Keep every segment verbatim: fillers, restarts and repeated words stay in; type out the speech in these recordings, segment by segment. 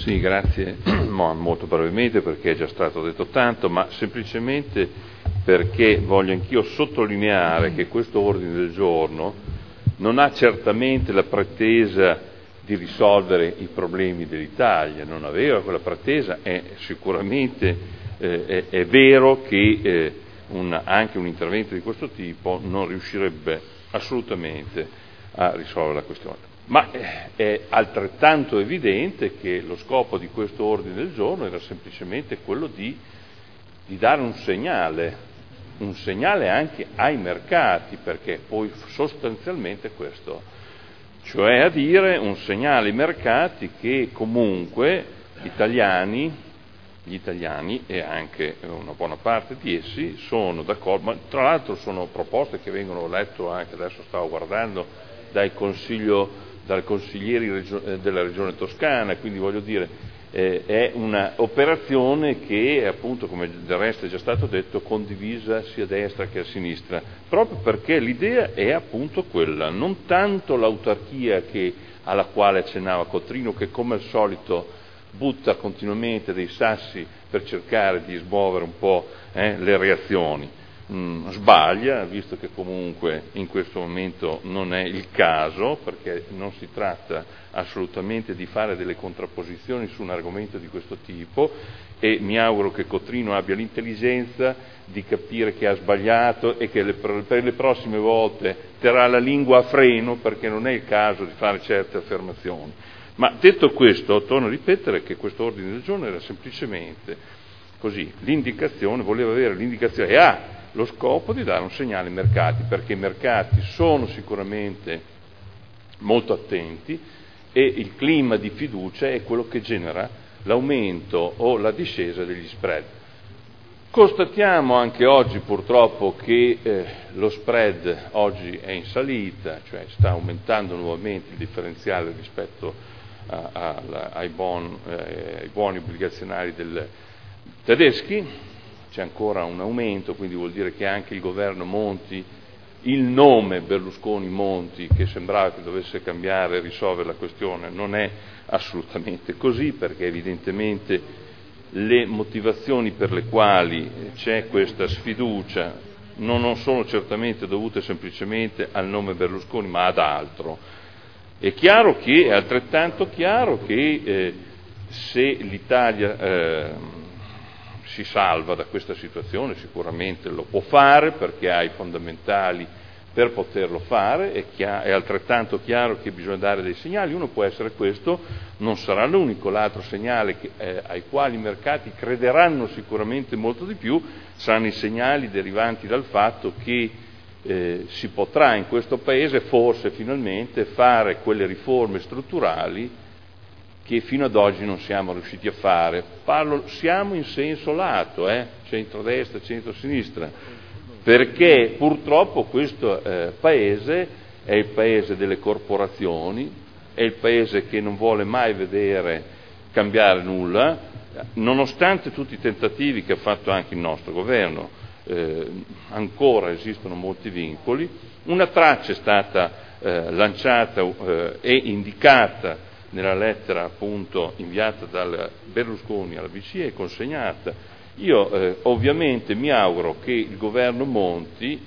Sì, grazie, molto brevemente perché è già stato detto tanto, ma semplicemente perché voglio anch'io sottolineare che questo ordine del giorno non ha certamente la pretesa di risolvere i problemi dell'Italia, non aveva quella pretesa, è sicuramente eh, è, è vero che eh, un, anche un intervento di questo tipo non riuscirebbe assolutamente a risolvere la questione. Ma è altrettanto evidente che lo scopo di questo ordine del giorno era semplicemente quello di, di dare un segnale, un segnale anche ai mercati, perché poi sostanzialmente questo, cioè a dire un segnale ai mercati che comunque gli italiani, gli italiani e anche una buona parte di essi sono d'accordo, ma tra l'altro sono proposte che vengono lette anche, adesso stavo guardando, dal Consiglio dai consiglieri regio- della regione Toscana, quindi voglio dire eh, è un'operazione che appunto, come del resto è già stato detto, condivisa sia a destra che a sinistra, proprio perché l'idea è appunto quella, non tanto l'autarchia che, alla quale accennava Cottrino, che come al solito butta continuamente dei sassi per cercare di smuovere un po' eh, le reazioni. Mm, sbaglia, visto che comunque in questo momento non è il caso, perché non si tratta assolutamente di fare delle contrapposizioni su un argomento di questo tipo, e mi auguro che Cottrino abbia l'intelligenza di capire che ha sbagliato e che le, per le prossime volte terrà la lingua a freno, perché non è il caso di fare certe affermazioni. Ma detto questo, torno a ripetere che questo ordine del giorno era semplicemente così, l'indicazione, voleva avere l'indicazione e ha lo scopo di dare un segnale ai mercati, perché i mercati sono sicuramente molto attenti e il clima di fiducia è quello che genera l'aumento o la discesa degli spread. Constatiamo anche oggi purtroppo che eh, lo spread oggi è in salita, cioè sta aumentando nuovamente il differenziale rispetto a, a, ai, bon, eh, ai buoni obbligazionari del, tedeschi. C'è ancora un aumento, quindi vuol dire che anche il governo Monti, il nome Berlusconi-Monti, che sembrava che dovesse cambiare e risolvere la questione, non è assolutamente così, perché evidentemente le motivazioni per le quali c'è questa sfiducia non sono certamente dovute semplicemente al nome Berlusconi, ma ad altro. È chiaro che, è altrettanto chiaro che eh, se l'Italia eh, si salva da questa situazione, sicuramente lo può fare perché ha i fondamentali per poterlo fare, è, chiaro, è altrettanto chiaro che bisogna dare dei segnali, uno può essere questo, non sarà l'unico, l'altro segnale che, eh, ai quali i mercati crederanno sicuramente molto di più saranno i segnali derivanti dal fatto che eh, si potrà in questo Paese forse finalmente fare quelle riforme strutturali che fino ad oggi non siamo riusciti a fare. Parlo, siamo in senso lato, eh? centrodestra, centrosinistra, perché purtroppo questo eh, Paese è il Paese delle corporazioni, è il Paese che non vuole mai vedere cambiare nulla, nonostante tutti i tentativi che ha fatto anche il nostro governo, eh, ancora esistono molti vincoli. Una traccia è stata eh, lanciata eh, e indicata nella lettera appunto inviata dal Berlusconi alla B C E e consegnata. Io eh, ovviamente mi auguro che il governo Monti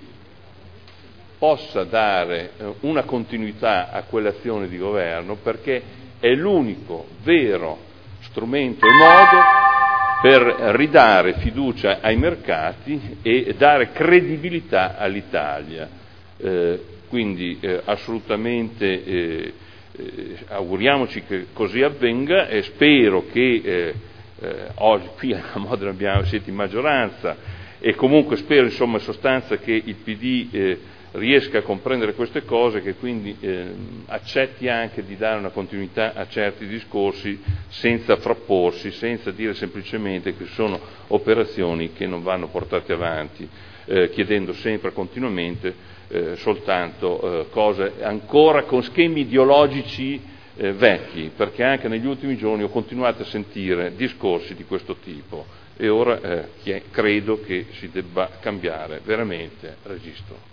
possa dare eh, una continuità a quell'azione di governo, perché è l'unico vero strumento e modo per ridare fiducia ai mercati e dare credibilità all'Italia. Eh, quindi eh, assolutamente eh, Eh, auguriamoci che così avvenga e spero che eh, eh, oggi qui a Modena abbiamo, siete in maggioranza e comunque spero insomma in sostanza che il P D eh, riesca a comprendere queste cose, che quindi eh, accetti anche di dare una continuità a certi discorsi senza frapporsi, senza dire semplicemente che sono operazioni che non vanno portate avanti, eh, chiedendo sempre continuamente Eh, soltanto eh, cose ancora con schemi ideologici eh, vecchi, perché anche negli ultimi giorni ho continuato a sentire discorsi di questo tipo e ora eh, credo che si debba cambiare veramente registro.